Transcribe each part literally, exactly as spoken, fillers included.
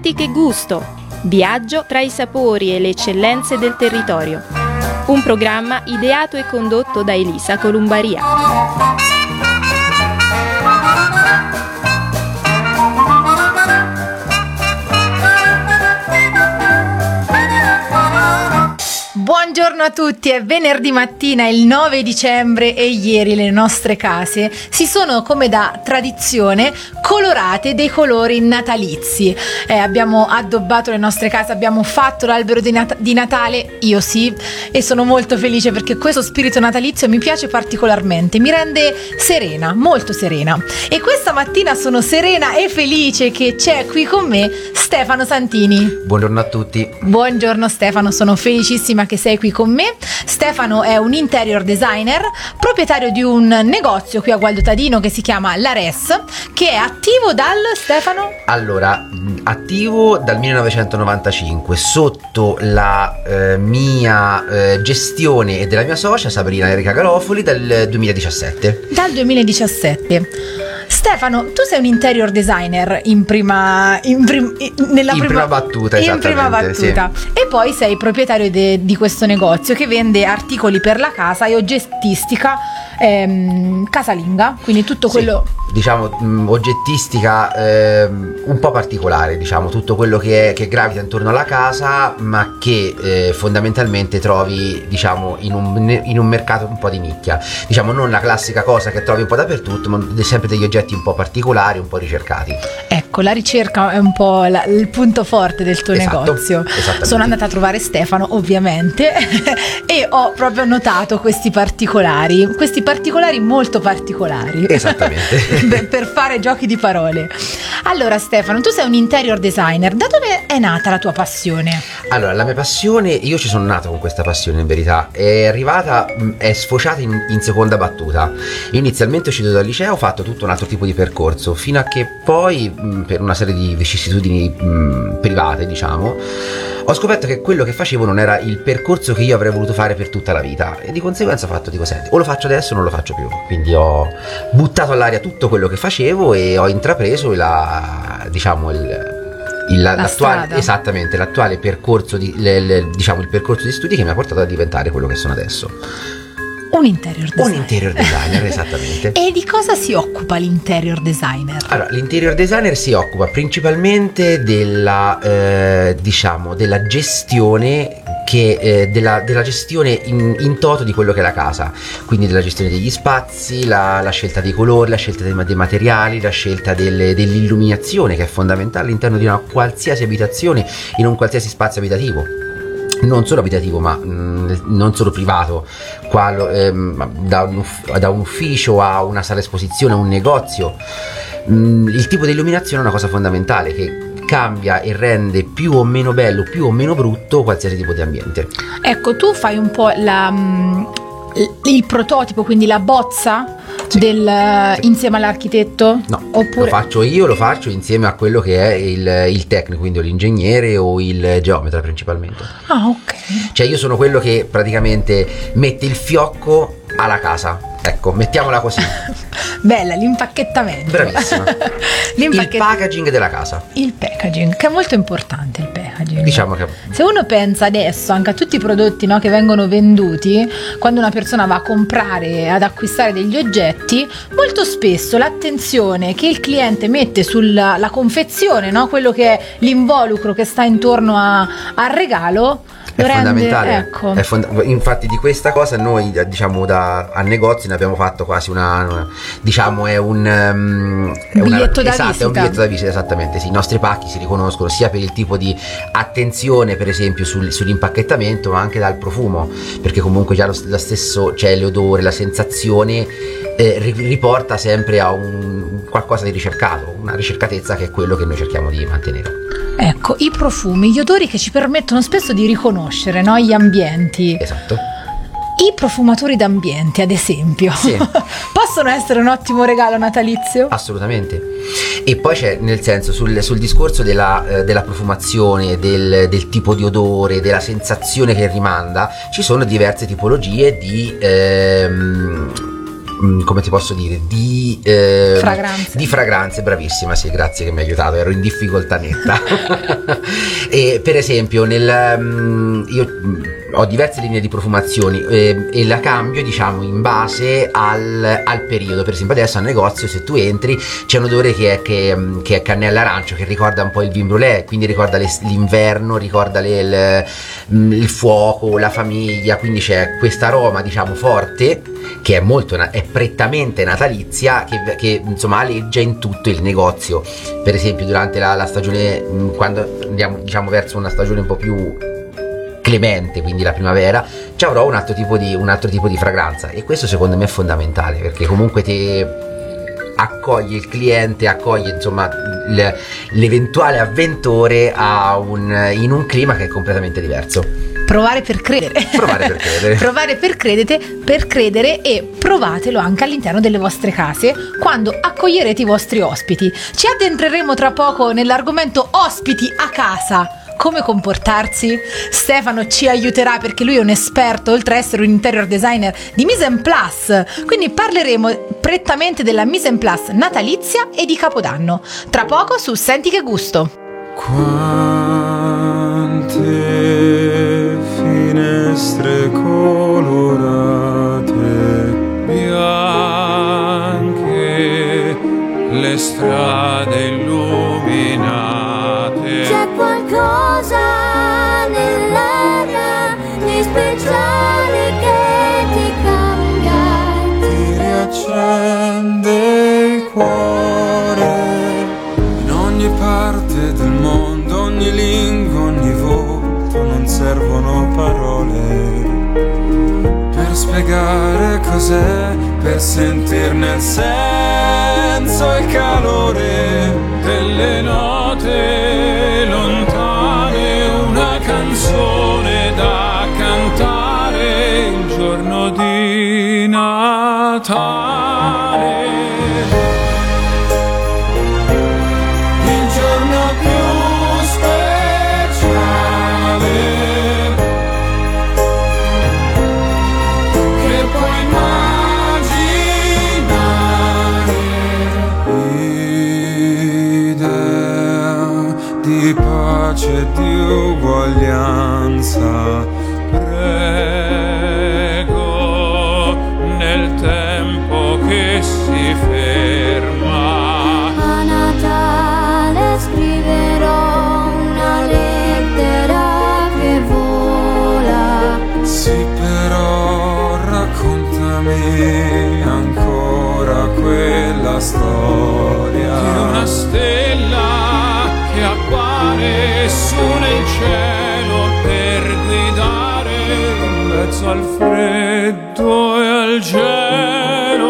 Senti che gusto! Viaggio tra i sapori e le eccellenze del territorio. Un programma ideato e condotto da Elisa Columbaria. Buongiorno a tutti, è venerdì mattina, il nove dicembre e ieri le nostre case si sono, come da tradizione, colorate dei colori natalizi. Eh, abbiamo addobbato le nostre case, abbiamo fatto l'albero di, Nat- di Natale, io sì, e sono molto felice perché questo spirito natalizio mi piace particolarmente, mi rende serena, molto serena. E questa mattina sono serena e felice che c'è qui con me Stefano Santini. Buongiorno a tutti. Buongiorno Stefano, sono felicissima che sei qui con me. Stefano è un interior designer, proprietario di un negozio qui a Gualdo Tadino che si chiama La Res, che è attivo dal, Stefano? Allora, attivo dal millenovecentonovantacinque sotto la eh, mia eh, gestione e della mia socia Sabrina Enrica Garofoli dal duemiladiciassette. Dal duemiladiciassette. Stefano, tu sei un interior designer in prima in, prim, nella in prima, prima battuta, in prima battuta. Sì. E poi sei proprietario de, di questo negozio che vende articoli per la casa e oggettistica ehm, casalinga, quindi tutto quello sì. Diciamo mh, oggettistica eh, un po' particolare, diciamo tutto quello che, è, che gravita intorno alla casa, ma che eh, fondamentalmente trovi, diciamo, in un, in un mercato un po' di nicchia, diciamo non la classica cosa che trovi un po' dappertutto, ma sempre degli oggetti un po' particolari, un po' ricercati. Ecco, la ricerca è un po' la, il punto forte del tuo esatto, negozio. Sono andata a trovare Stefano, ovviamente, e ho proprio notato questi particolari, questi particolari molto particolari. Esattamente. Per fare giochi di parole. Allora Stefano, tu sei un interior designer, da dove è nata la tua passione? Allora, la mia passione, io ci sono nato con questa passione in verità, è arrivata, è sfociata in, in seconda battuta. Io inizialmente uscito dal liceo ho fatto tutto un altro tipo di percorso, fino a che poi per una serie di vicissitudini mh, private, diciamo, ho scoperto che quello che facevo non era il percorso che io avrei voluto fare per tutta la vita, e di conseguenza ho fatto, dico, senti, o lo faccio adesso o non lo faccio più. Quindi ho buttato all'aria tutto quello che facevo e ho intrapreso la, diciamo, il Il, la l'attuale, strada. esattamente l'attuale percorso di le, le, diciamo il percorso di studi che mi ha portato a diventare quello che sono adesso. Un interior designer. Un interior designer, esattamente. E di cosa si occupa l'interior designer? Allora, l'interior designer si occupa principalmente della eh, diciamo della gestione che eh, della, della gestione in, in toto di quello che è la casa, quindi della gestione degli spazi, la, la scelta dei colori, la scelta dei, dei materiali, la scelta delle, dell'illuminazione, che è fondamentale all'interno di una qualsiasi abitazione, in un qualsiasi spazio abitativo. Non solo abitativo, ma mh, non solo privato, qual, ehm, da, un uff, da un ufficio a una sala esposizione, a un negozio. Mh, il tipo di illuminazione è una cosa fondamentale che cambia e rende più o meno bello, più o meno brutto qualsiasi tipo di ambiente. Ecco, tu fai un po' la, il prototipo, quindi la bozza sì. del, sì. insieme all'architetto? No, oppure... lo faccio io, lo faccio insieme a quello che è il, il tecnico, quindi l'ingegnere o il geometra principalmente. Ah, ok. Cioè io sono quello che praticamente mette il fiocco alla casa. Ecco, mettiamola così. Bella, l'impacchettamento. Bravissima. L'impacchet... Il packaging della casa. Il packaging, che è molto importante il packaging. Diciamo che... Se uno pensa adesso anche a tutti i prodotti, no, che vengono venduti, quando una persona va a comprare, ad acquistare degli oggetti, molto spesso l'attenzione che il cliente mette sulla la confezione, no, quello che è l'involucro che sta intorno a, al regalo, è rende, fondamentale, ecco. È fond- infatti di questa cosa noi, diciamo, da a negozi ne abbiamo fatto quasi una, una diciamo è un um, è biglietto una, da esatto, visita. È un biglietto da visita, esattamente, sì. I nostri pacchi si riconoscono sia per il tipo di attenzione, per esempio, sul, sull'impacchettamento, ma anche dal profumo, perché comunque già lo, lo stesso, cioè l'odore, la sensazione eh, riporta sempre a un qualcosa di ricercato, una ricercatezza che è quello che noi cerchiamo di mantenere. Ecco, i profumi, gli odori che ci permettono spesso di riconoscere, no, gli ambienti. Esatto. I profumatori d'ambiente, ad esempio, sì. possono essere un ottimo regalo natalizio? Assolutamente. E poi c'è, nel senso, sul, sul discorso della, eh, della profumazione, del, del tipo di odore, della sensazione che rimanda, ci sono diverse tipologie di... Ehm, come ti posso dire, di eh, fragranze. Di fragranze, bravissima, sì, grazie che mi hai aiutato, ero in difficoltà netta. E per esempio nel io ho diverse linee di profumazioni eh, e la cambio, diciamo, in base al, al periodo. Per esempio adesso al negozio, se tu entri, c'è un odore che è, che, che è cannella arancio, che ricorda un po' il vin brûlé, quindi ricorda le, l'inverno, ricorda le, il, il fuoco, la famiglia, quindi c'è questa aroma, diciamo, forte, che è molto, è prettamente natalizia, che, che insomma aleggia in tutto il negozio. Per esempio durante la, la stagione, quando andiamo, diciamo, verso una stagione un po' più clemente, quindi la primavera, ci avrò un altro tipo di un altro tipo di fragranza, e questo secondo me è fondamentale, perché comunque ti accoglie il cliente, accoglie insomma l- l'eventuale avventore a un, in un clima che è completamente diverso. Provare per credere. Provare per credere. Provare per credere, per credere e provatelo anche all'interno delle vostre case quando accoglierete i vostri ospiti. Ci addentreremo tra poco nell'argomento ospiti a casa. Come comportarsi? Stefano ci aiuterà, perché lui è un esperto, oltre ad essere un interior designer, di mise en place. Quindi parleremo prettamente della mise en place natalizia e di Capodanno. Tra poco su Senti che gusto. Quante finestre colorate, bianche, le strade illuminate. C'è qualcosa nell'aria di speciale che ti cambia, ti riaccende il cuore. In ogni parte del mondo, ogni lingua, ogni volto, non servono parole per spiegare cos'è, per sentirne il senso e il calore delle note lontane, una canzone da cantare il giorno di Natale. Il giorno più speciale che puoi immaginare, di pace e di uguaglianza. Prego nel tempo che si ferma. a Natale scriverò una lettera che vola. Sì, però raccontami ancora quella storia di una stella che appare su nel cielo per guidare in mezzo al freddo e al gelo.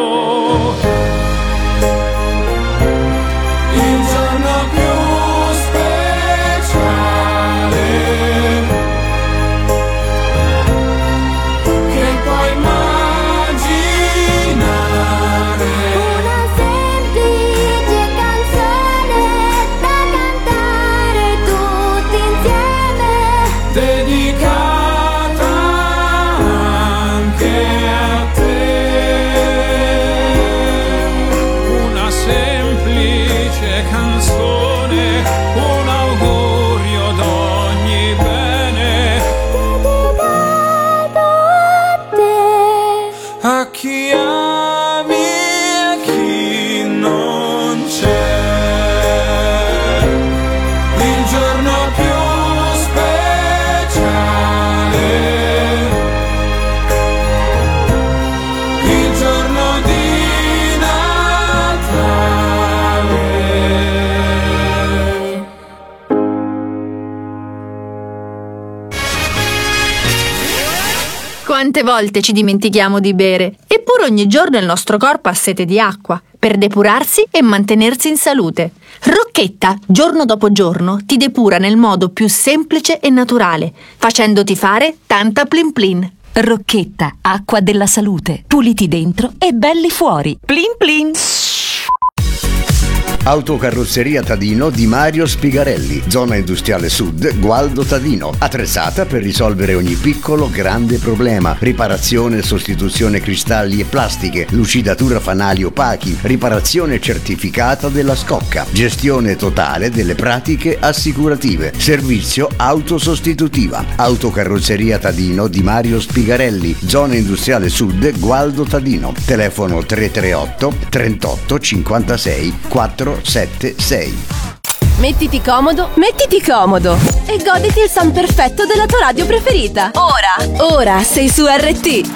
Il giorno più speciale che puoi immaginare. Una semplice canzone da cantare tutti insieme, Dedicata anche a te. Una semplice canzone, un augurio d'ogni bene dedicato a te. a chi ami e a chi non c'è. Il giorno più speciale, il giorno di Natale. Quante volte ci dimentichiamo di bere, eppure ogni giorno il nostro corpo ha sete di acqua per depurarsi e mantenersi in salute. Rocchetta, giorno dopo giorno, ti depura nel modo più semplice e naturale, facendoti fare tanta plin plin. Rocchetta, acqua della salute. Puliti dentro e belli fuori. Plin plin. Autocarrozzeria Tadino di Mario Spigarelli, zona industriale sud, Gualdo Tadino, attrezzata per risolvere ogni piccolo grande problema: riparazione e sostituzione cristalli e plastiche, lucidatura fanali opachi, riparazione certificata della scocca, gestione totale delle pratiche assicurative, servizio autosostitutiva. Autocarrozzeria Tadino di Mario Spigarelli, zona industriale sud, Gualdo Tadino, telefono tre tre otto trentotto cinquantasei quattrocentosettantasei. Mettiti comodo, mettiti comodo e goditi il sound perfetto della tua radio preferita. Ora, ora sei su R T.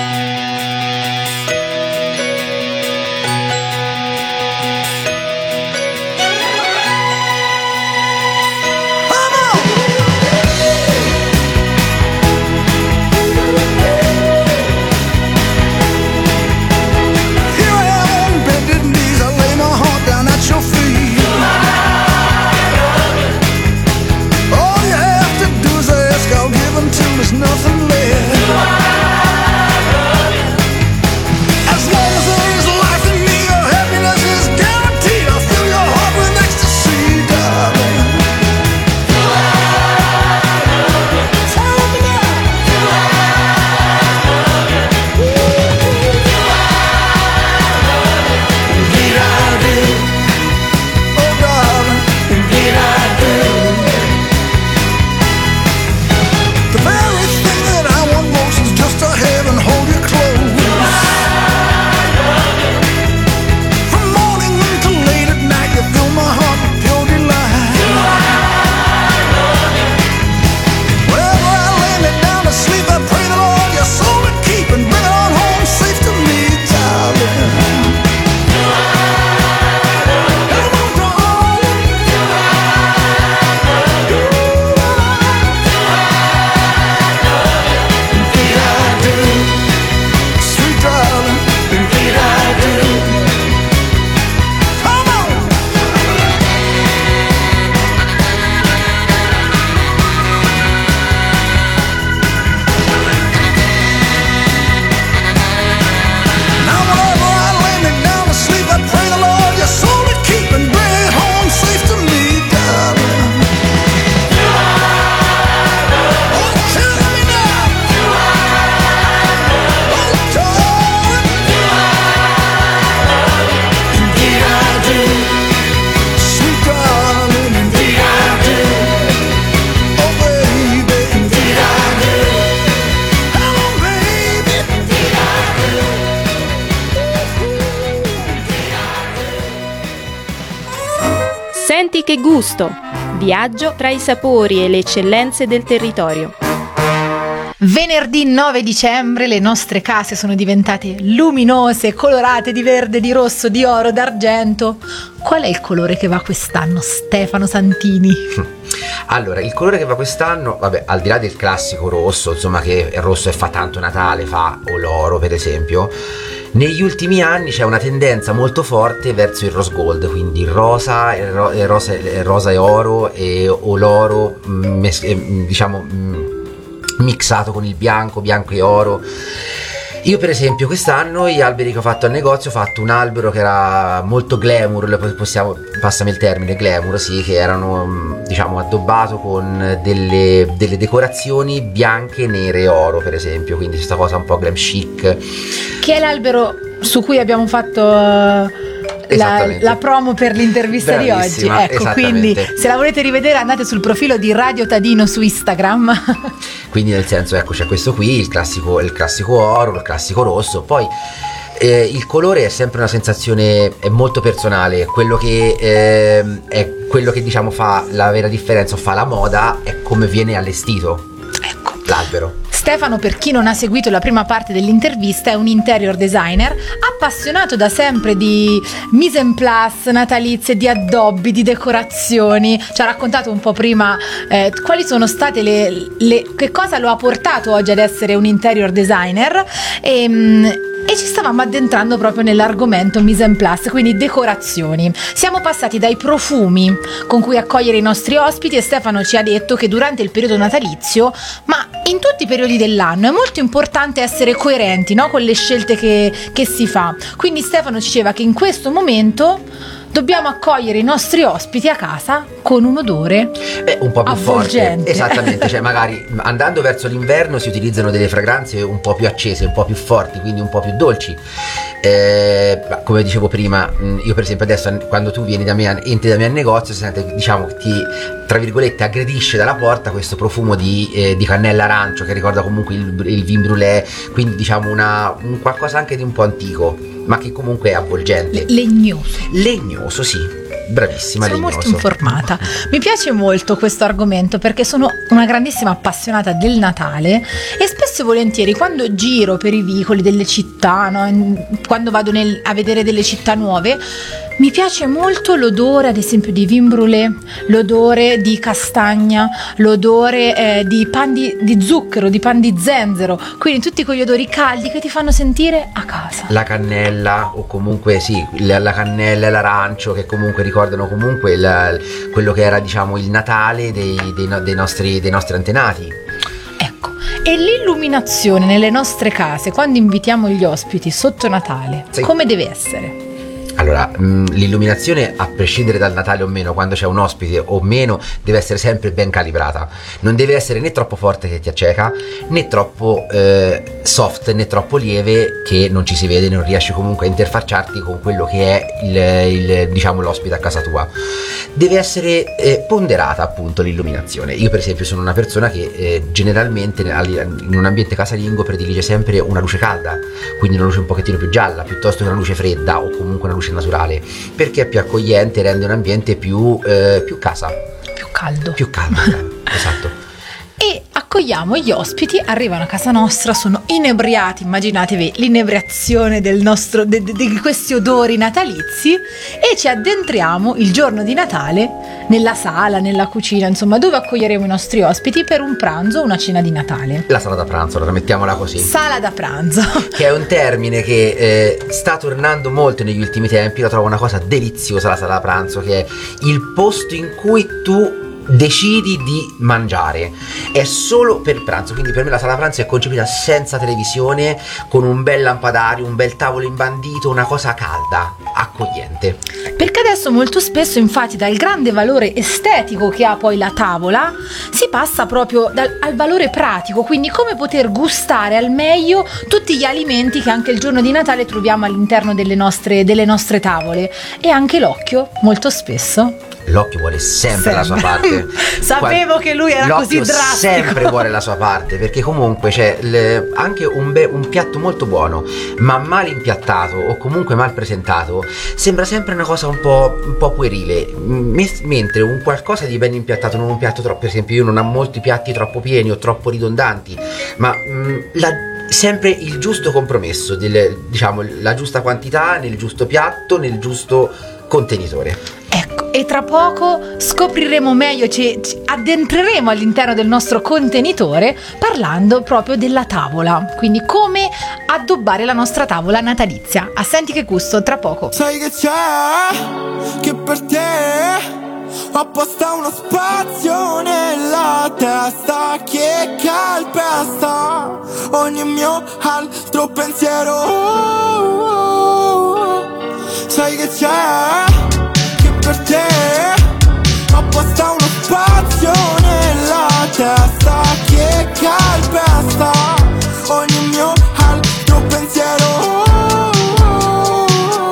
Nothing left. Senti che gusto! Viaggio tra i sapori e le eccellenze del territorio. Venerdì nove dicembre le nostre case sono diventate luminose, colorate di verde, di rosso, di oro, d'argento. Qual è il colore che va quest'anno, Stefano Santini? Allora, il colore che va quest'anno, vabbè, al di là del classico rosso, insomma, che il rosso è fa tanto Natale, fa o l'oro per esempio, negli ultimi anni c'è una tendenza molto forte verso il rose gold, quindi il rosa, il ro- il rosa, il rosa e oro e, o l'oro, mes- diciamo, mixato con il bianco, bianco e oro. Io per esempio quest'anno gli alberi che ho fatto al negozio, ho fatto un albero che era molto glamour, possiamo, passami il termine, glamour, sì, che erano, diciamo, addobbato con delle, delle decorazioni bianche, nere e oro per esempio, quindi questa cosa un po' glam chic. Che è l'albero su cui abbiamo fatto uh... La, la promo per l'intervista Bravissima, di oggi, ecco, quindi se la volete rivedere andate sul profilo di Radio Tadino su Instagram. Quindi nel senso, ecco, c'è questo qui, il classico, il classico oro, il classico rosso, poi eh, il colore è sempre una sensazione, è molto personale, quello che eh, è quello che diciamo fa la vera differenza, fa la moda, è come viene allestito, ecco, l'albero. Stefano, per chi non ha seguito la prima parte dell'intervista, è un interior designer appassionato da sempre di mise en place natalizie, di addobbi, di decorazioni. Ci ha raccontato un po' prima eh, quali sono state le, le che cosa lo ha portato oggi ad essere un interior designer e, e ci stavamo addentrando proprio nell'argomento mise en place, quindi decorazioni. Siamo passati dai profumi con cui accogliere i nostri ospiti e Stefano ci ha detto che durante il periodo natalizio, ma in tutti i periodi dell'anno, è molto importante essere coerenti, no? Con le scelte che, che si fa. Quindi Stefano ci diceva che in questo momento dobbiamo accogliere i nostri ospiti a casa con un odore eh, un po' più avvolgente. Forte. Esattamente, cioè magari andando verso l'inverno si utilizzano delle fragranze un po' più accese, un po' più forti, quindi un po' più dolci. Eh, come dicevo prima, io per esempio adesso quando tu vieni da me, entri da me al negozio, si sente, diciamo, che ti, tra virgolette, aggredisce dalla porta questo profumo di, eh, di cannella arancio che ricorda comunque il, il vin brûlé, quindi diciamo una, un qualcosa anche di un po' antico, ma che comunque è avvolgente. Legnoso. Legnoso, sì. Bravissima, sono legnoso. molto informata. Mi piace molto questo argomento perché sono una grandissima appassionata del Natale e spesso e volentieri quando giro per i vicoli delle città, no? Quando vado nel, a vedere delle città nuove, mi piace molto l'odore ad esempio di vin brûlé, l'odore di castagna, l'odore eh, di pan di, di zucchero, di pan di zenzero, quindi tutti quegli odori caldi che ti fanno sentire a casa. La cannella, o comunque sì, la, la cannella e l'arancio, che comunque ricordano comunque il, quello che era, diciamo, il Natale dei, dei, dei, nostri, dei nostri antenati. Ecco, e l'illuminazione nelle nostre case quando invitiamo gli ospiti sotto Natale, sì, come deve essere? Allora, mh, l'illuminazione, a prescindere dal Natale o meno, quando c'è un ospite o meno, deve essere sempre ben calibrata. Non deve essere né troppo forte che ti acceca, né troppo eh, soft, né troppo lieve che non ci si vede, non riesci comunque a interfacciarti con quello che è il, il, diciamo, l'ospite a casa tua. Deve essere eh, ponderata, appunto, l'illuminazione. Io per esempio sono una persona che eh, generalmente in un ambiente casalingo predilige sempre una luce calda, quindi una luce un pochettino più gialla, piuttosto che una luce fredda o comunque una luce naturale, perché è più accogliente, rende un ambiente più, eh, più casa, più caldo, più caldo. Esatto. E accogliamo gli ospiti, arrivano a casa nostra, sono inebriati, immaginatevi l'inebriazione del nostro, de, de, di questi odori natalizi, e ci addentriamo il giorno di Natale nella sala, nella cucina, insomma, dove accoglieremo i nostri ospiti per un pranzo o una cena di Natale. La sala da pranzo, allora mettiamola così. Sala da pranzo. Che è un termine che eh, sta tornando molto negli ultimi tempi, la trovo una cosa deliziosa la sala da pranzo, che è il posto in cui tu decidi di mangiare, è solo per pranzo, quindi per me la sala pranzo è concepita senza televisione, con un bel lampadario, un bel tavolo imbandito, una cosa calda, accogliente. Perché adesso molto spesso, infatti, dal grande valore estetico che ha poi la tavola, si passa proprio dal, al valore pratico, quindi come poter gustare al meglio tutti gli alimenti che anche il giorno di Natale troviamo all'interno delle nostre, delle nostre tavole. E anche l'occhio, molto spesso, l'occhio vuole sempre, sempre la sua parte. Sapevo Qual- che lui era l'occhio così drastico. Sempre vuole la sua parte, perché comunque c'è le, anche un, be- un piatto molto buono, ma mal impiattato o comunque mal presentato, sembra sempre una cosa un po', un po' puerile. M- mentre un qualcosa di ben impiattato, non un piatto troppo, per esempio io non ho molti piatti troppo pieni o troppo ridondanti, ma mh, la sempre il giusto compromesso, del, diciamo la giusta quantità nel giusto piatto, nel giusto contenitore. Ecco, e tra poco scopriremo meglio, ci, ci addentreremo all'interno del nostro contenitore parlando proprio della tavola, quindi come addobbare la nostra tavola natalizia. A senti che gusto, tra poco. Sai che c'è, che per te ho apposta uno spazio nella testa che calpesta ogni mio altro pensiero. Oh, oh, oh. Sai che c'è, che per te ho apposta uno spazio nella testa che calpesta ogni mio altro pensiero. Oh, oh,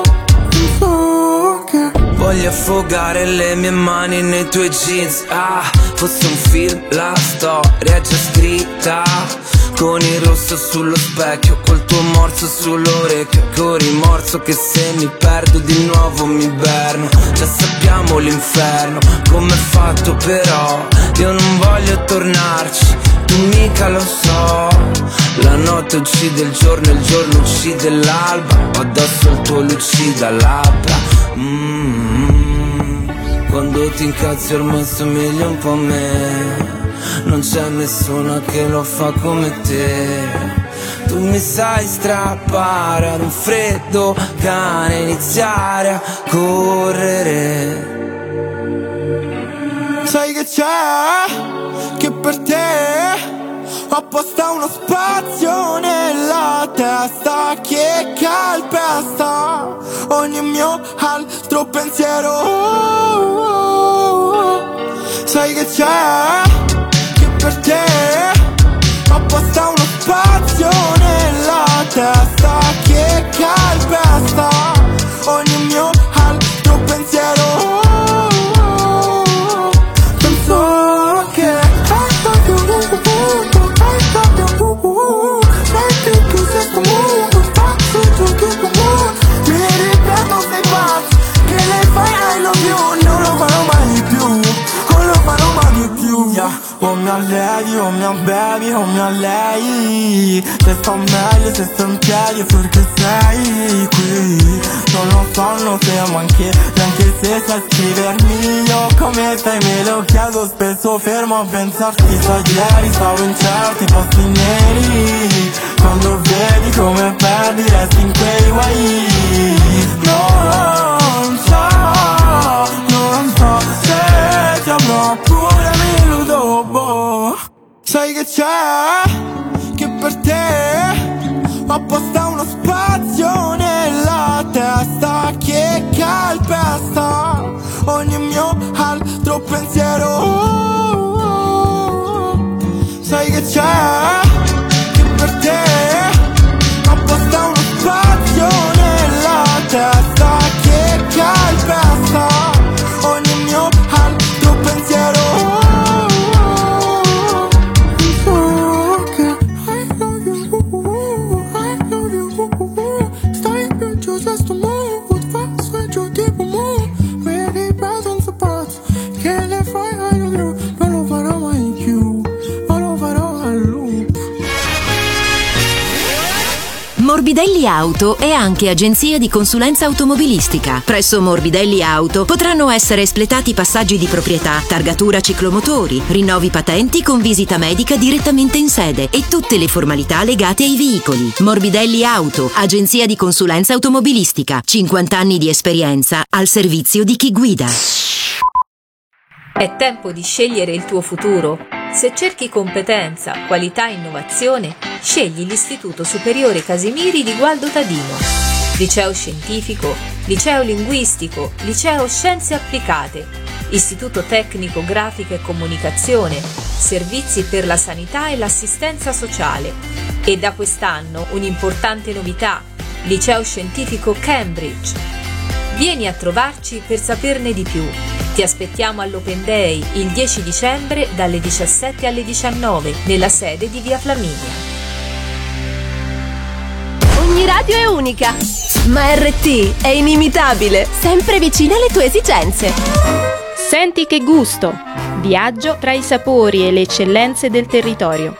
oh. Okay. Voglio affogare le mie mani nei tuoi jeans. Ah, fosse un film, la storia è già scritta, con il rosso sullo specchio, col tuo morso sull'orecchio, con rimorso che se mi perdo di nuovo mi inverno. Già sappiamo l'inferno, com'è fatto però, io non voglio tornarci, tu mica lo so. La notte uccide il giorno, il giorno uccide l'alba, ho addosso il tuo lucida labbra. Mm-hmm. Quando ti incazzi ormai somigli un po' a me, non c'è nessuno che lo fa come te. Tu mi sai strappare ad un freddo cane, iniziare a correre. Sai che c'è, che per te ho apposta uno spazio nella testa che calpesta ogni mio altro altro pensiero. Oh, oh, oh. Sai che c'è? Che per te apposta uno spazio nella testa che calpesta ogni mio altro pensiero. Oh, oh, oh. Penso che I love you, I love you, sai che tu sei sto mondo, spazio tu che comune. Mi ripeto sei pazzo, che lei fai I love you, non lo farò mai di più, non lo farò mai di più. Yeah. Oh mia lady, oh mia baby, oh mia lei. Se sto meglio, se sto in piedi, perché sei qui. Non lo so, non siamo anche, anche se sai scrivermi. Io come stai me lo chiedo spesso, fermo a pensarti. Sai ieri stavo in certi posti neri, quando vedi come perdi resti in quei guai. Non so, non so se ti avrò pure mille dopo. Sai che c'è? Che per te apposta uno spazio nella testa che calpesta ogni mio altro pensiero. Oh, oh, oh. Sai che c'è? Che per te apposta uno spazio nella testa che calpesta ogni mio altro pensiero. Morbidelli Auto è anche agenzia di consulenza automobilistica. Presso Morbidelli Auto potranno essere espletati passaggi di proprietà, targatura ciclomotori, rinnovi patenti con visita medica direttamente in sede e tutte le formalità legate ai veicoli. Morbidelli Auto, agenzia di consulenza automobilistica. cinquanta anni di esperienza al servizio di chi guida. È tempo di scegliere il tuo futuro. Se cerchi competenza, qualità e innovazione, scegli l'Istituto Superiore Casimiri di Gualdo Tadino. Liceo scientifico, liceo linguistico, liceo scienze applicate, Istituto Tecnico Grafica e Comunicazione, servizi per la sanità e l'assistenza sociale. E da quest'anno un'importante novità, Liceo Scientifico Cambridge. Vieni a trovarci per saperne di più. Ti aspettiamo all'Open Day il dieci dicembre dalle diciassette alle diciannove nella sede di Via Flaminia. Ogni radio è unica, ma R T è inimitabile, sempre vicina alle tue esigenze. Senti che gusto! Viaggio tra i sapori e le eccellenze del territorio.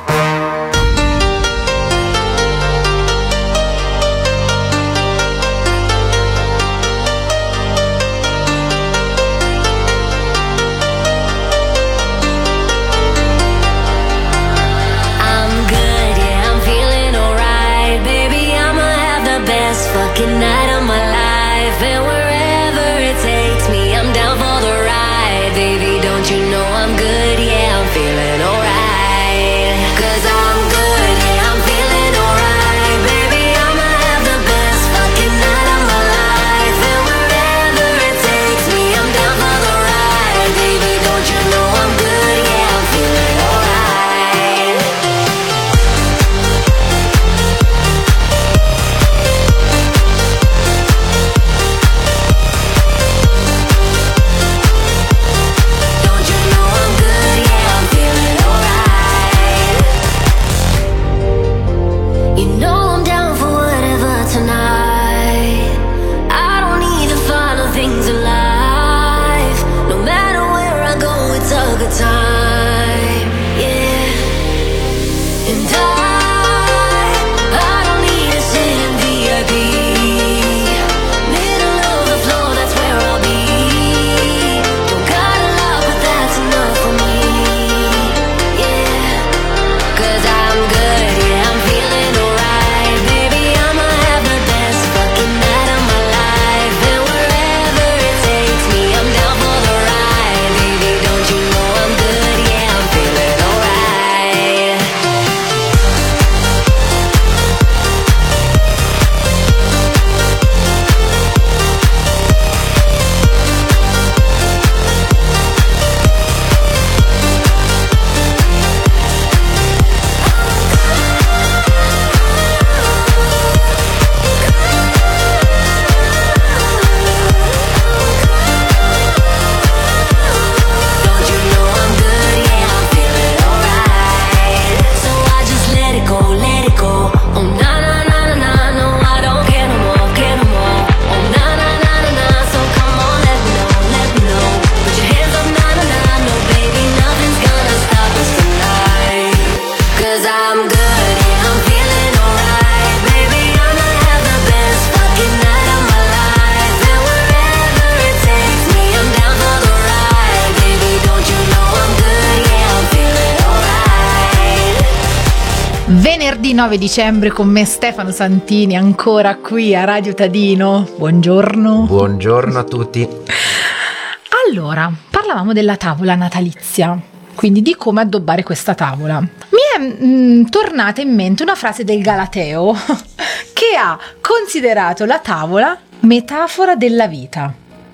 Fucking night of my life, and wherever it takes me, I'm down for the ride. Baby, don't you know I'm good? Yeah, I'm feeling alright. venerdì nove dicembre con me Stefano Santini, ancora qui a Radio Tadino. Buongiorno. Buongiorno a tutti. Allora, parlavamo della tavola natalizia, quindi di come addobbare questa tavola. Mi è mh, tornata in mente una frase del Galateo che ha considerato la tavola metafora della vita.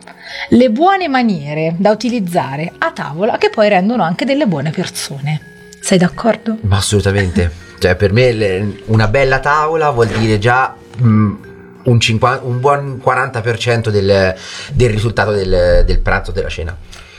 Le buone maniere da utilizzare a tavola che poi rendono anche delle buone persone. Sei d'accordo? Ma assolutamente. Cioè, per me le, una bella tavola vuol dire già mh, un, cinquanta, un buon quaranta per cento del, del risultato del, del pranzo o della cena.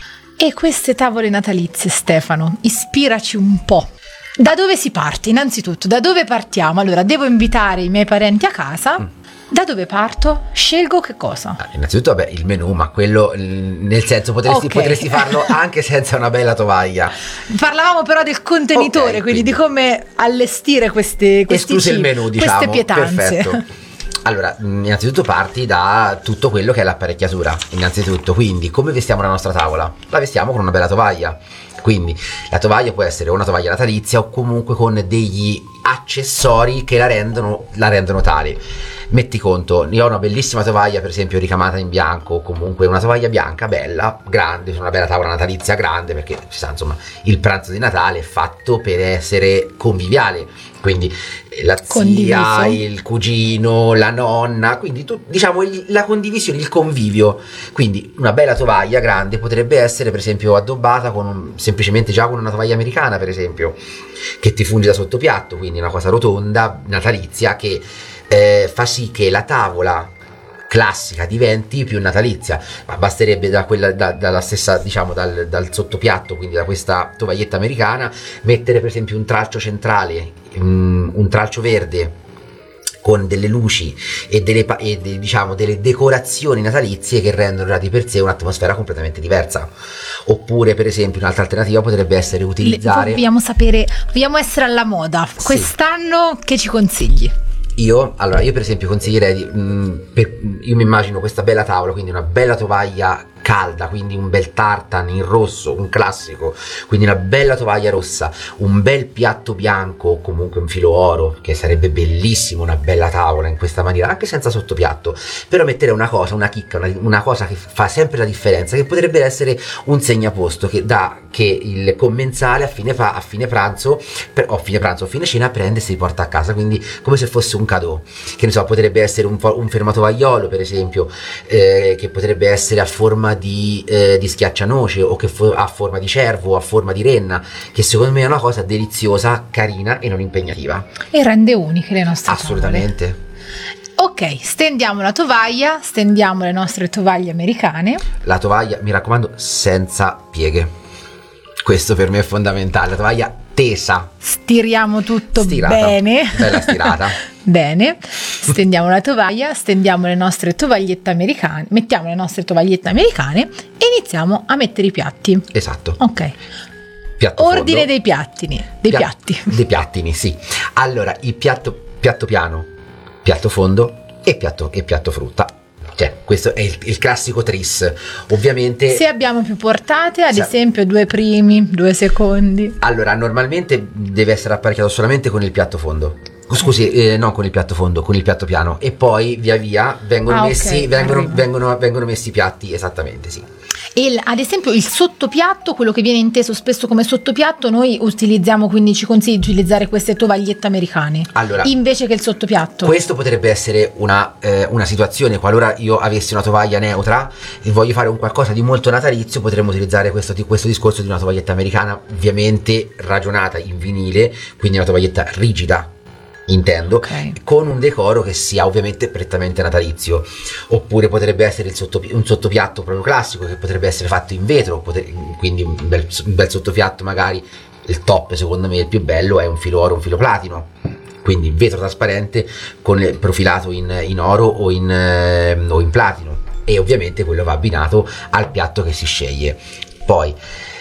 E queste tavole natalizie, Stefano, ispiraci un po'. Da dove si parte? Innanzitutto, da dove partiamo? Allora, devo invitare i miei parenti a casa. Mm. Da dove parto? Scelgo che cosa? Ah, innanzitutto, vabbè, il menù, ma quello nel senso potresti, okay. potresti farlo anche senza una bella tovaglia. Parlavamo però del contenitore, okay, quindi, quindi di come allestire queste, questi escluso cibi, il menù, diciamo, queste pietanze. Perfetto. Allora, innanzitutto parti da tutto quello che è l'apparecchiatura, innanzitutto, quindi come vestiamo la nostra tavola? La vestiamo con una bella tovaglia, quindi la tovaglia può essere una tovaglia natalizia o comunque con degli accessori che la rendono, la rendono tale. Metti conto, io ho una bellissima tovaglia, per esempio ricamata in bianco, o comunque una tovaglia bianca bella, grande, una bella tavola natalizia grande, perché ci sa, insomma, il pranzo di Natale è fatto per essere conviviale, quindi la zia, condiviso. Il cugino, la nonna, quindi tu, diciamo il, la condivisione, il convivio. Quindi una bella tovaglia grande potrebbe essere per esempio addobbata con un, semplicemente già con una tovaglia americana, per esempio, che ti funge da sottopiatto, quindi una cosa rotonda, natalizia, che eh, fa sì che la tavola classica diventi più natalizia. Ma basterebbe da quella, da, dalla stessa, diciamo, dal, dal sottopiatto, quindi da questa tovaglietta americana, mettere per esempio un tralcio centrale, un, un tralcio verde con delle luci e delle, e de, diciamo delle decorazioni natalizie che rendono già di per sé un'atmosfera completamente diversa. Oppure per esempio un'altra alternativa potrebbe essere utilizzare, vogliamo sapere, vogliamo essere alla moda, sì. Quest'anno che ci consigli? Io, allora, io per esempio consiglierei di, mh, per, io mi immagino questa bella tavola, quindi una bella tovaglia calda, quindi un bel tartan in rosso, un classico, quindi una bella tovaglia rossa, un bel piatto bianco o comunque un filo oro, che sarebbe bellissimo una bella tavola in questa maniera, anche senza sottopiatto, però mettere una cosa, una chicca, una, una cosa che fa sempre la differenza, che potrebbe essere un segnaposto che dà che il commensale a fine, a fine pranzo per, o fine pranzo o fine cena prende e si porta a casa, quindi come se fosse un cadeau, che ne so, potrebbe essere un, un fermatovagliolo per esempio, eh, che potrebbe essere a forma di, eh, di schiaccianoce o che fo- a forma di cervo o a forma di renna, che secondo me è una cosa deliziosa, carina e non impegnativa e rende uniche le nostre assolutamente tavole. Ok, stendiamo la tovaglia, stendiamo le nostre tovaglie americane. La tovaglia, mi raccomando, senza pieghe, questo per me è fondamentale, la tovaglia tesa, stiriamo tutto stirata, bene, bella stirata. Bene, stendiamo la tovaglia, stendiamo le nostre tovagliette americane, mettiamo le nostre tovagliette americane e iniziamo a mettere i piatti. Esatto. Ok. Piatto Ordine fondo. dei piattini, dei Pia- piatti. Dei piattini, sì. Allora, il piatto, piatto piano, piatto fondo e piatto, e piatto frutta. Cioè, questo è il, il classico tris. Ovviamente, se abbiamo più portate, ad se, esempio due primi, due secondi. Allora, normalmente deve essere apparecchiato solamente con il piatto fondo. Scusi, eh, non con il piatto fondo, con il piatto piano. E poi via via vengono ah, messi okay, vengono, vengono, vengono messi i piatti, esattamente, sì. E ad esempio il sottopiatto, quello che viene inteso spesso come sottopiatto, noi utilizziamo, quindi ci consigli di utilizzare queste tovagliette americane, allora, invece che il sottopiatto. Questo potrebbe essere una, eh, una situazione, qualora io avessi una tovaglia neutra e voglio fare un qualcosa di molto natalizio, potremmo utilizzare questo, questo discorso di una tovaglietta americana, ovviamente ragionata in vinile, quindi una tovaglietta rigida, intendo, okay, con un decoro che sia ovviamente prettamente natalizio. Oppure potrebbe essere il sottopi- un sottopiatto proprio classico che potrebbe essere fatto in vetro, poter- quindi un bel, un bel sottopiatto, magari il top, secondo me il più bello è un filo oro, un filo platino, quindi vetro trasparente con il profilato in, in oro o in, eh, o in platino, e ovviamente quello va abbinato al piatto che si sceglie. Poi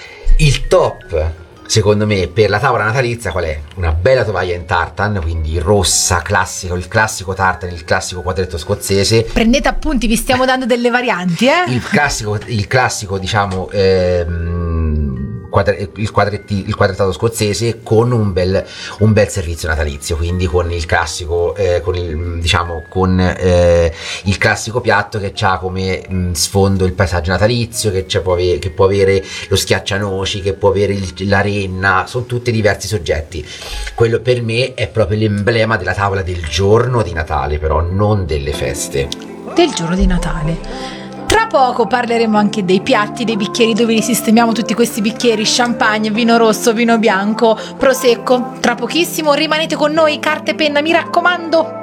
il top, secondo me, per la tavola natalizia qual è? Una bella tovaglia in tartan, quindi rossa, classico, il classico tartan, il classico quadretto scozzese. Prendete appunti, vi stiamo dando delle varianti, eh? Il classico, il classico diciamo, ehm, quadra- il, quadretti- il quadratato scozzese con un bel, un bel servizio natalizio, quindi con il classico eh, con il, diciamo con eh, il classico piatto che ha come mh, sfondo il paesaggio natalizio, che, c'è, può avere, che può avere lo schiaccianoci, che può avere il, la renna, sono tutti diversi soggetti. Quello per me è proprio l'emblema della tavola del giorno di Natale, però non delle feste. Del giorno di Natale. Tra poco parleremo anche dei piatti, dei bicchieri, dove li sistemiamo tutti questi bicchieri: champagne, vino rosso, vino bianco, prosecco. Tra pochissimo, rimanete con noi, carta e penna, mi raccomando.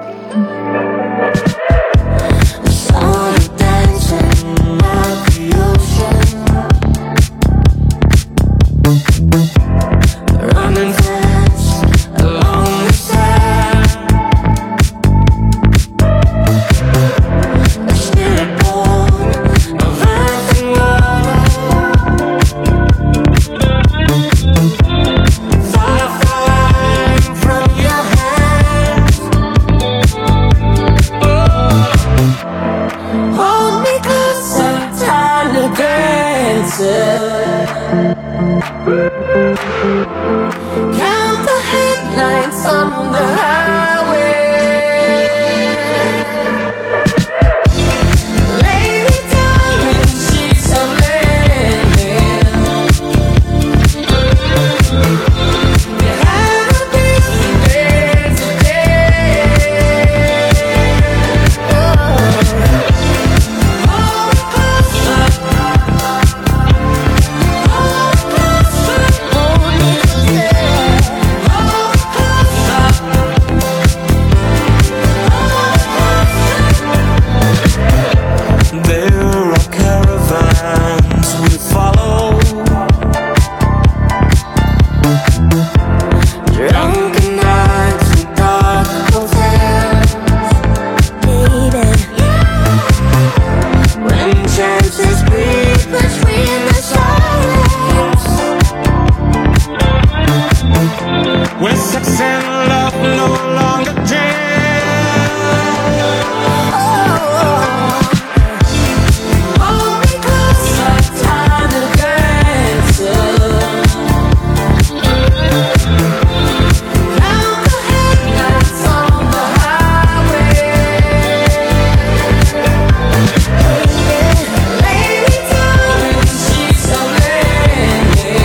Count the headlights on the highway. Lady darling, she's a lady. You had a busy day today. Hold me closer. When sex and love no longer jam. Oh, hold me closer, time to dance. Count the headlights on the highway. Lady darling, she's so lady.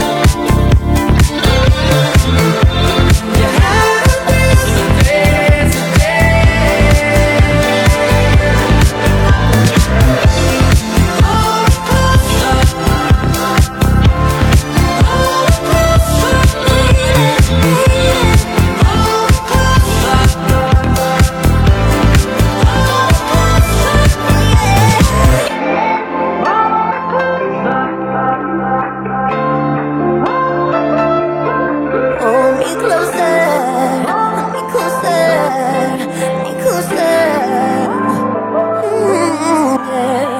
Hold me closer, hold me closer, me closer. Mm, yeah.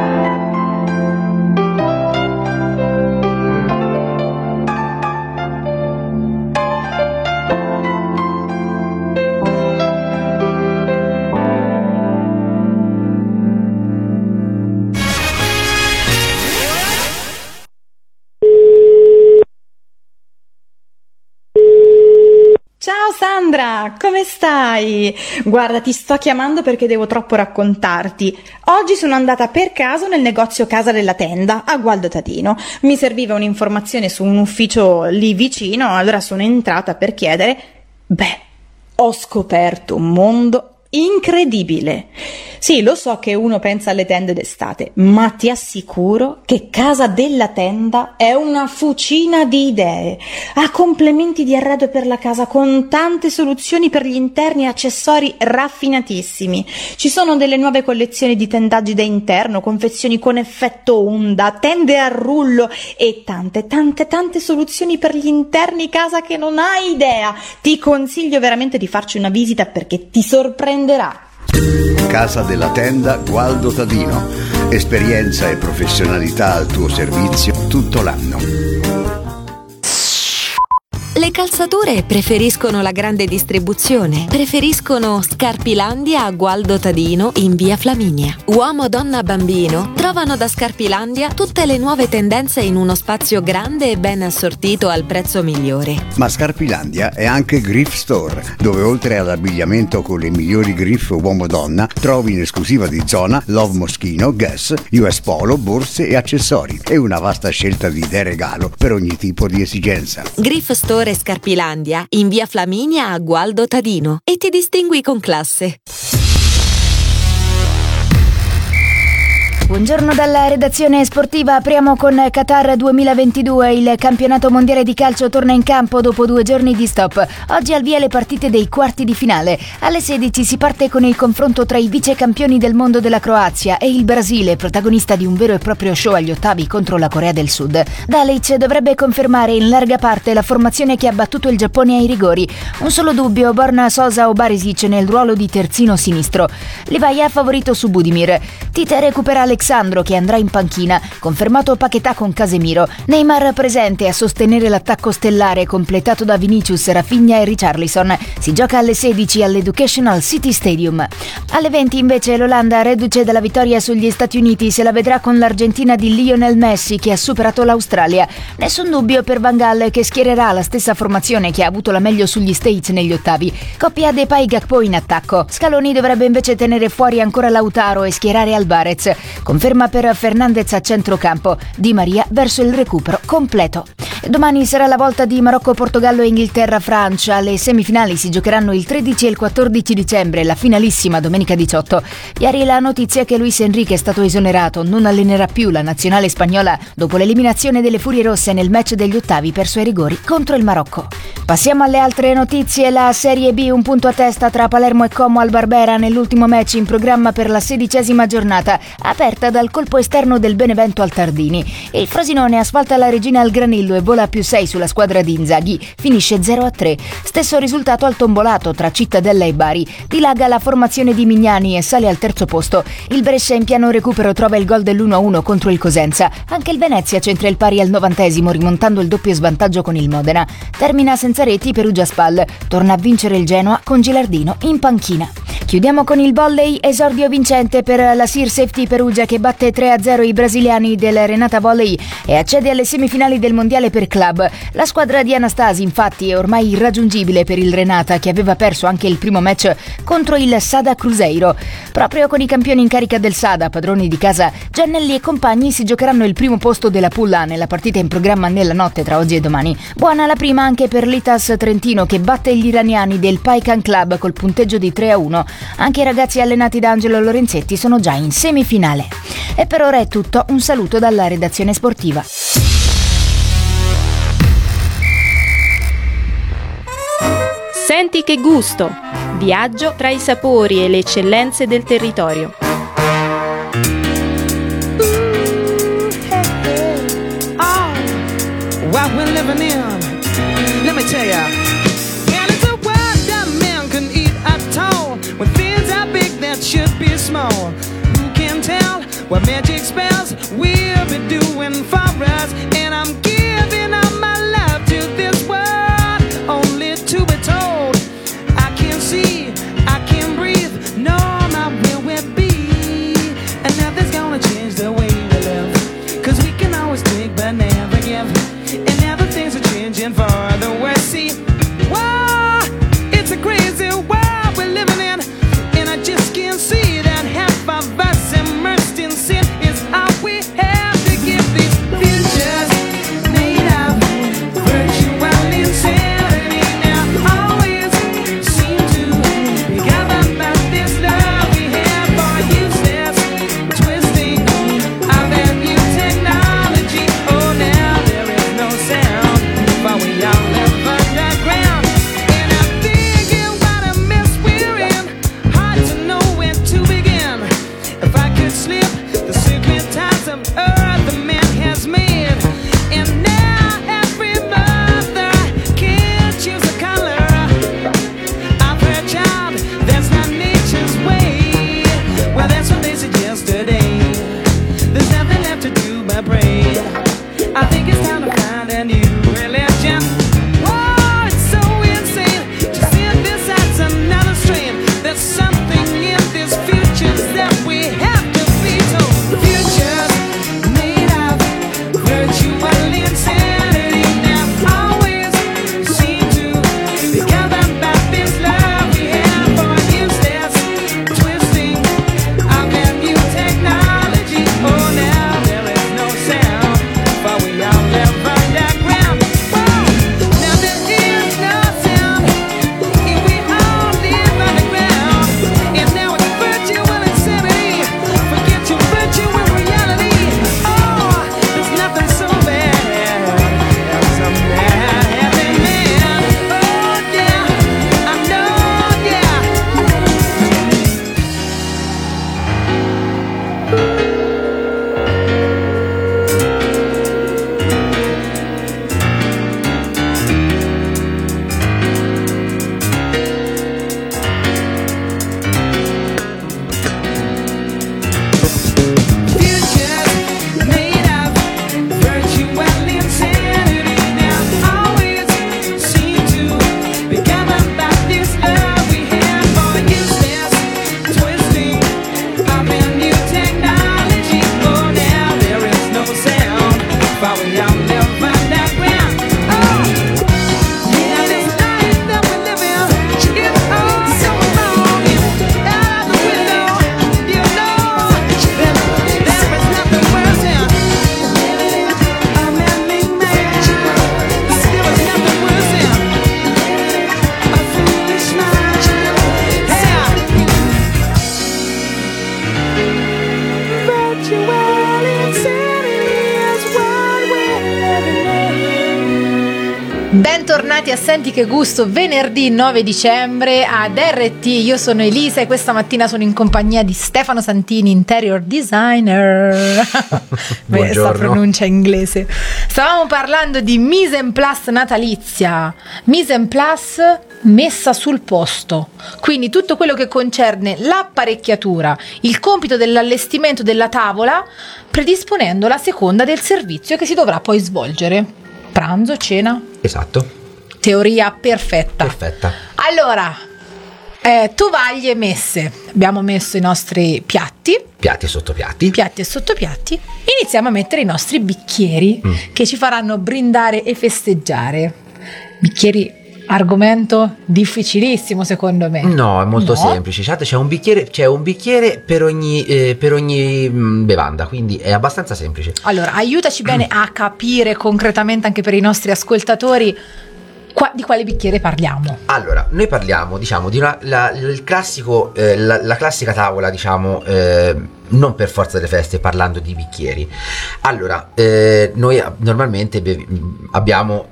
Ciao Sandra, come stai? Guarda, ti sto chiamando perché devo troppo raccontarti. Oggi sono andata per caso nel negozio Casa della Tenda a Gualdo Tadino. Mi serviva un'informazione su un ufficio lì vicino, allora sono entrata per chiedere. Beh, ho scoperto un mondo incredibile. Sì, lo so che uno pensa alle tende d'estate, ma ti assicuro che Casa della Tenda è una fucina di idee. Ha complementi di arredo per la casa con tante soluzioni per gli interni e accessori raffinatissimi. Ci sono delle nuove collezioni di tendaggi da interno, confezioni con effetto onda, tende a rullo e tante, tante, tante soluzioni per gli interni casa che non hai idea. Ti consiglio veramente di farci una visita perché ti sorprenderà. Casa della Tenda Gualdo Tadino. Esperienza e professionalità al tuo servizio tutto l'anno. Le calzature preferiscono la grande distribuzione. Preferiscono Scarpilandia a Gualdo Tadino in via Flaminia. Uomo, donna, bambino trovano da Scarpilandia tutte le nuove tendenze in uno spazio grande e ben assortito al prezzo migliore. Ma Scarpilandia è anche Griff Store, dove oltre all'abbigliamento con le migliori griff uomo-donna, trovi in esclusiva di zona Love Moschino, Guess, U S Polo, borse e accessori e una vasta scelta di idee regalo per ogni tipo di esigenza. Griff Store e Scarpilandia in via Flaminia a Gualdo Tadino e ti distingui con classe. Buongiorno dalla redazione sportiva, apriamo con Qatar duemilaventidue, il campionato mondiale di calcio torna in campo dopo due giorni di stop. Oggi al via le partite dei quarti di finale. Alle sedici si parte con il confronto tra i vice campioni del mondo della Croazia e il Brasile, protagonista di un vero e proprio show agli ottavi contro la Corea del Sud. Dalic dovrebbe confermare in larga parte la formazione che ha battuto il Giappone ai rigori. Un solo dubbio, Borna Sosa o Barisic nel ruolo di terzino sinistro. Livaja favorito su Budimir. Tite recupera Alexandro che andrà in panchina, confermato Paquetá con Casemiro. Neymar presente a sostenere l'attacco stellare completato da Vinicius, Rafinha e Richarlison. Si gioca alle sedici all'Educational City Stadium. Alle venti invece l'Olanda, reduce dalla vittoria sugli Stati Uniti, se la vedrà con l'Argentina di Lionel Messi che ha superato l'Australia. Nessun dubbio per Van Gaal che schiererà la stessa formazione che ha avuto la meglio sugli States negli ottavi. Coppia Depay-Gakpo in attacco. Scaloni dovrebbe invece tenere fuori ancora Lautaro e schierare Alvarez. Conferma per Fernandez a centrocampo, Di Maria verso il recupero completo. Domani sarà la volta di Marocco, Portogallo e Inghilterra, Francia. Le semifinali si giocheranno il tredici e il quattordici dicembre, la finalissima domenica diciotto. Ieri la notizia che Luis Enrique è stato esonerato, non allenerà più la nazionale spagnola dopo l'eliminazione delle Furie Rosse nel match degli ottavi perso ai rigori contro il Marocco. Passiamo alle altre notizie. La Serie B, un punto a testa tra Palermo e Como al Barbera nell'ultimo match in programma per la sedicesima giornata, aperta dal colpo esterno del Benevento al Tardini. Il Frosinone asfalta la Regina al Granillo e vola a più sei sulla squadra di Inzaghi, finisce zero a tre. Stesso risultato al tombolato tra Cittadella e Bari. Dilaga la formazione di Mignani e sale al terzo posto. Il Brescia in piano recupero trova il gol dell'uno a uno contro il Cosenza. Anche il Venezia centra il pari al novantesimo, rimontando il doppio svantaggio con il Modena. Termina senza reti Perugia Spal. Torna a vincere il Genoa con Gilardino in panchina. Chiudiamo con il volley, esordio vincente per la Sir Safety Perugia che batte tre a zero i brasiliani del Renata Volley e accede alle semifinali del mondiale per club. La squadra di Anastasi infatti è ormai irraggiungibile per il Renata, che aveva perso anche il primo match contro il Sada Cruzeiro. Proprio con i campioni in carica del Sada, padroni di casa, Giannelli e compagni si giocheranno il primo posto della Pool A nella partita in programma nella notte tra oggi e domani. Buona la prima anche per l'Itas Trentino che batte gli iraniani del Paikan Club col punteggio di tre a uno. Anche i ragazzi allenati da Angelo Lorenzetti sono già in semifinale. E per ora è tutto, un saluto dalla redazione sportiva. Senti che gusto! Viaggio tra i sapori e le eccellenze del territorio. What we're living in, let me tell ya. And it's a world that man can eat at all. When things are big that should be small. Who can tell what magic spells we'll be doing for us? And I'm giving all my love to this world, only to be told I can't see, I can't breathe, no, my where we'll be. And nothing's gonna change the way we live, cause we can always take but never give. And now the things are changing for the worse. See, whoa, it's a crazy world we're living in, and I just can't see that half of us immersed in sin is all we have to give these futures made of virtual insanity. Now always seem to be governed by this love we have for useless twisting of that new technology. Oh, now there is no sound, but we all live underground. And I'm thinking what a mess we're in, hard to know where to begin. If I could slip the secret ties of earth the man has made, and now every mother can choose a color of her child, that's not nature's way. Well, that's what they suggest today. There's nothing left to do but pray. I think it's time to find a new religion. Whoa! Bentornati a Senti che gusto, venerdì nove dicembre ad R T. Io sono Elisa e questa mattina sono in compagnia di Stefano Santini, interior designer. Questa pronuncia inglese. Stavamo parlando di mise en place natalizia, mise en place messa sul posto, quindi tutto quello che concerne l'apparecchiatura, il compito dell'allestimento della tavola, predisponendo la seconda del servizio che si dovrà poi svolgere. Pranzo, cena. Esatto. Teoria perfetta. Perfetta. Allora, eh, tovaglie messe. Abbiamo messo i nostri piatti. Piatti e sottopiatti. Piatti e sottopiatti. Iniziamo a mettere i nostri bicchieri mm. che ci faranno brindare e festeggiare. Bicchieri, argomento difficilissimo secondo me. No, è molto no. semplice. C'è un bicchiere, c'è un bicchiere per ogni, eh, per ogni mh, bevanda, quindi è abbastanza semplice. Allora, aiutaci bene a capire concretamente anche per i nostri ascoltatori qua, di quale bicchiere parliamo. Allora, noi parliamo, diciamo, di una, la, il classico, eh, la, la classica tavola, diciamo, eh, non per forza delle feste, parlando di bicchieri. Allora, eh, noi normalmente bev- abbiamo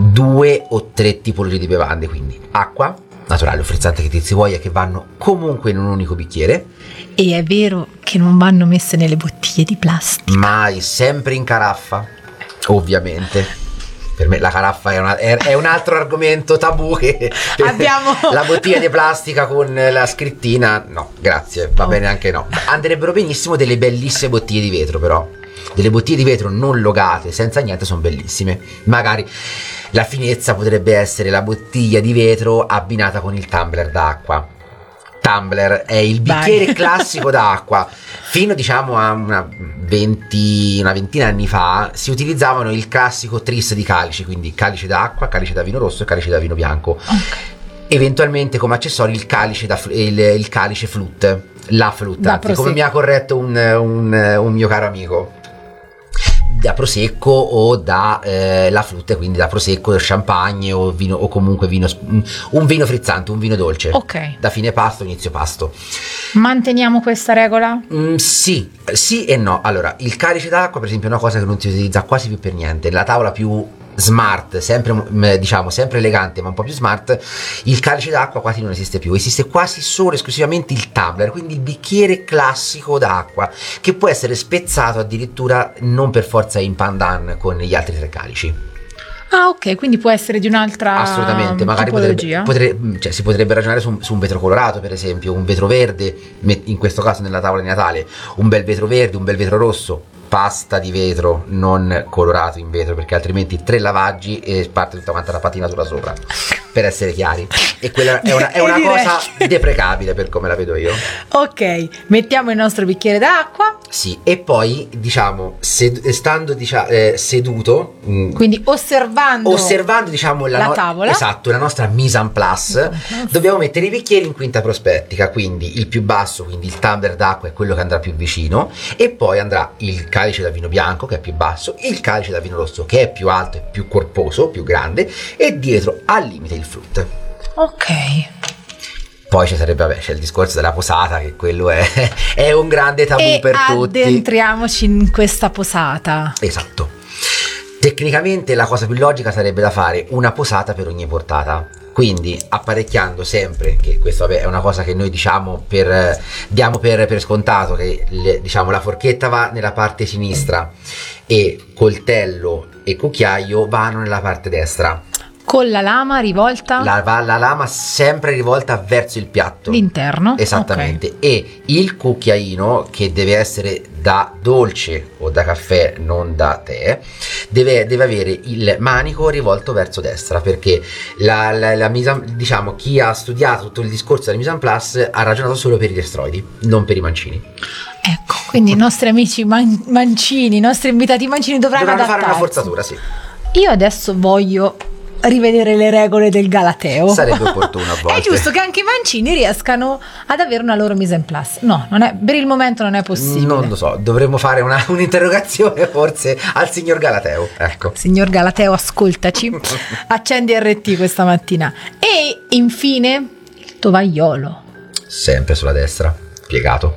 due o tre tipologie di bevande, quindi acqua naturale o frizzante che ti si voglia, che vanno comunque in un unico bicchiere. E è vero che non vanno messe nelle bottiglie di plastica, mai, sempre in caraffa, ovviamente. Per me la caraffa è, una, è, è un altro argomento tabù che abbiamo. La bottiglia di plastica con la scrittina, no, grazie, va oh. bene anche no. Andrebbero benissimo delle bellissime bottiglie di vetro, però delle bottiglie di vetro non logate, senza niente, sono bellissime. Magari la finezza potrebbe essere la bottiglia di vetro abbinata con il tumbler d'acqua. Tumbler è il bicchiere Dai. classico d'acqua. Fino, diciamo, a una, venti, una ventina anni fa si utilizzavano il classico tris di calici, quindi calice d'acqua, calice da vino rosso e calice da vino bianco. Okay. Eventualmente come accessori il calice, da, il, il calice flute, la flute, come mi ha corretto un, un, un mio caro amico, da prosecco o da eh, la flute, quindi da prosecco, champagne o vino, o comunque vino, un vino frizzante, un vino dolce. Ok. Da fine pasto, inizio pasto. Manteniamo questa regola? Mm, sì, sì e no. Allora, il calice d'acqua, per esempio, è una cosa che non si utilizza quasi più per niente. La tavola più smart, sempre, diciamo, sempre elegante ma un po' più smart, il calice d'acqua quasi non esiste più, esiste quasi solo esclusivamente il tumbler, quindi il bicchiere classico d'acqua, che può essere spezzato addirittura non per forza in pandan con gli altri tre calici. Ah, ok, quindi può essere di un'altra assolutamente, magari potrebbe, potrebbe, cioè, si potrebbe ragionare su, su un vetro colorato, per esempio, un vetro verde, in questo caso nella tavola di Natale, un bel vetro verde, un bel vetro rosso, pasta di vetro, non colorato in vetro, perché altrimenti tre lavaggi e parte tutta quanta la patinatura sopra, per essere chiari, e quella è una, è una cosa deprecabile per come la vedo io. Ok, mettiamo il nostro bicchiere d'acqua. Sì, e poi, diciamo, sed- stando diciamo, eh, seduto, mh, quindi osservando osservando diciamo la, la no- tavola, esatto, la nostra mise en place, dobbiamo mettere i bicchieri in quinta prospettica, quindi il più basso, quindi il tumbler d'acqua è quello che andrà più vicino, e poi andrà il calice da vino bianco, che è più basso, il calice da vino rosso, che è più alto e più corposo, più grande, e dietro al limite il flute. Ok. Poi ci sarebbe, vabbè, c'è il discorso della posata, che quello è, è un grande tabù e per tutti. Addentriamoci in questa posata. Esatto. Tecnicamente la cosa più logica sarebbe da fare una posata per ogni portata. Quindi apparecchiando sempre, che questo vabbè, è una cosa che noi diciamo per, diamo per, per scontato, che le, diciamo la forchetta va nella parte sinistra e coltello e cucchiaio vanno nella parte destra. Con la lama rivolta? La, la lama sempre rivolta verso il piatto. L'interno? Esattamente. Okay. E il cucchiaino, che deve essere da dolce o da caffè, non da tè, deve, deve avere il manico rivolto verso destra, perché la, la, la mise, diciamo, chi ha studiato tutto il discorso della mise en place ha ragionato solo per i destroidi, non per i mancini. Ecco, quindi i nostri amici man- mancini, i nostri invitati mancini dovranno, dovranno fare una adattarsi. forzatura, sì. Io adesso voglio rivedere le regole del Galateo. Sarebbe opportuno a volte. È giusto che anche i mancini riescano ad avere una loro mise en place. No, non è, per il momento non è possibile. Non lo so, dovremmo fare una, un'interrogazione forse al signor Galateo. Ecco. Signor Galateo, ascoltaci. Accendi R T questa mattina. E infine il tovagliolo. Sempre sulla destra, piegato.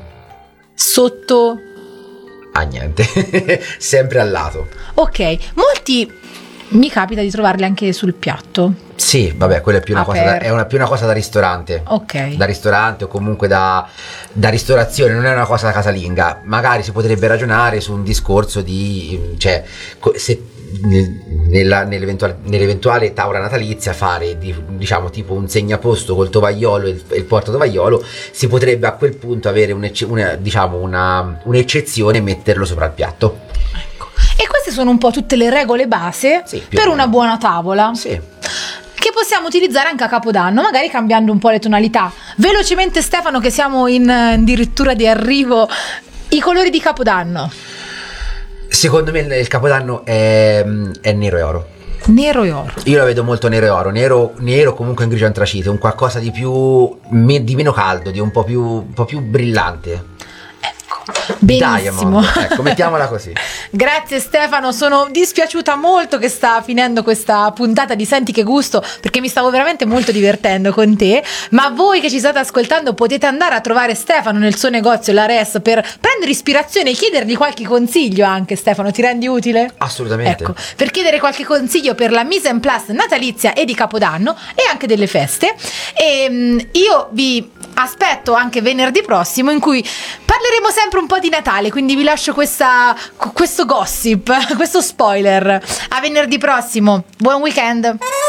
Sotto? Ah, niente. Sempre al lato. Ok, molti mi capita di trovarli anche sul piatto. Sì, vabbè, quella è più una, cosa da, è una, più una cosa da ristorante. Ok. Da ristorante o comunque da, da ristorazione, non è una cosa casalinga. Magari si potrebbe ragionare su un discorso di, cioè, se nella, nell'eventuale, nell'eventuale tavola natalizia fare di, diciamo tipo un segnaposto col tovagliolo e il, il porta tovagliolo, si potrebbe a quel punto avere un, una, diciamo una, un'eccezione e metterlo sopra il piatto. E queste sono un po' tutte le regole base sì, per una buona tavola. Sì. Che possiamo utilizzare anche a Capodanno, magari cambiando un po' le tonalità. Velocemente, Stefano, che siamo in addirittura di arrivo, i colori di Capodanno. Secondo me il Capodanno è, è nero e oro. Nero e oro. Io la vedo molto nero e oro, nero, nero comunque in grigio antracite, un qualcosa di più me, di meno caldo, di un po' più, un po' più brillante. Benissimo. Diamond. Ecco, mettiamola così. Grazie Stefano, sono dispiaciuta molto che sta finendo questa puntata di Senti che gusto, perché mi stavo veramente molto divertendo con te, ma voi che ci state ascoltando potete andare a trovare Stefano nel suo negozio La Res per prendere ispirazione e chiedergli qualche consiglio anche. Stefano, ti rendi utile? Assolutamente. Ecco, per chiedere qualche consiglio per la mise en place natalizia e di Capodanno e anche delle feste. E um, io vi aspetto anche venerdì prossimo, in cui parleremo sempre un po' di Natale, quindi vi lascio questa, questo gossip, questo spoiler. A venerdì prossimo, buon weekend.